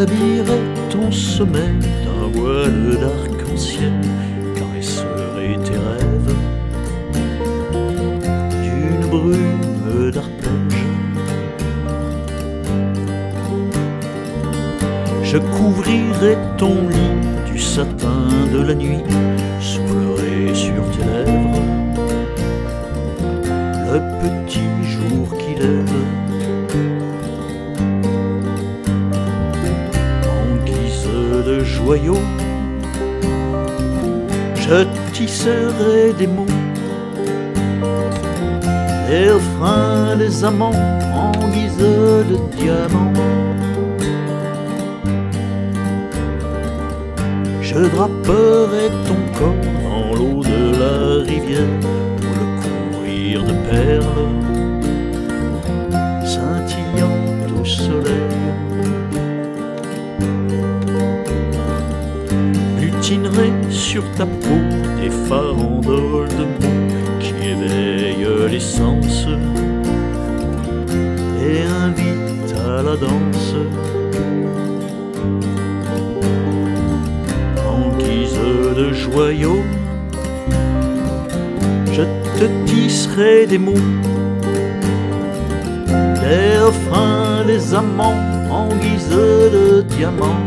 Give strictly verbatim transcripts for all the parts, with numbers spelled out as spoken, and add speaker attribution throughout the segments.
Speaker 1: J'habillerai ton sommet d'un voile d'arc-en-ciel, caresserai tes rêves d'une brume d'arpège. Je couvrirai ton lit du satin de la nuit, soufflerai sur tes lèvres le petit jour qui lève. En guise de joyaux, je tisserai des mots, les refrains des amants en guise de diamants. Je draperai ton corps dans l'eau de la rivière pour le couvrir de perles scintillant au soleil. Butinerai sur ta peau des farandoles de mots qui éveillent les sens et invitent à la danse. De joyaux, je te tisserai des mots, les refrains des amants en guise de diamants.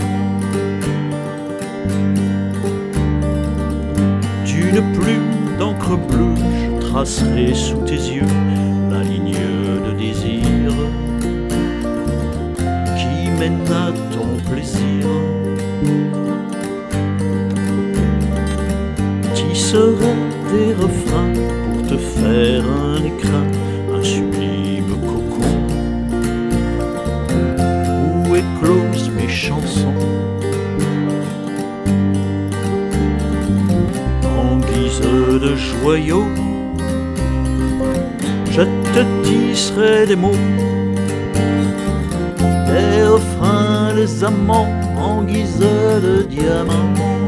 Speaker 1: D'une plume d'encre bleue, je tracerai sous tes yeux la ligne de désir qui mène à ton plaisir. Tisserai des refrains pour te faire un écrin, un sublime cocon où éclosent mes chansons. En guise de joyaux, je te tisserai des mots, les refrains, les amants en guise de diamants.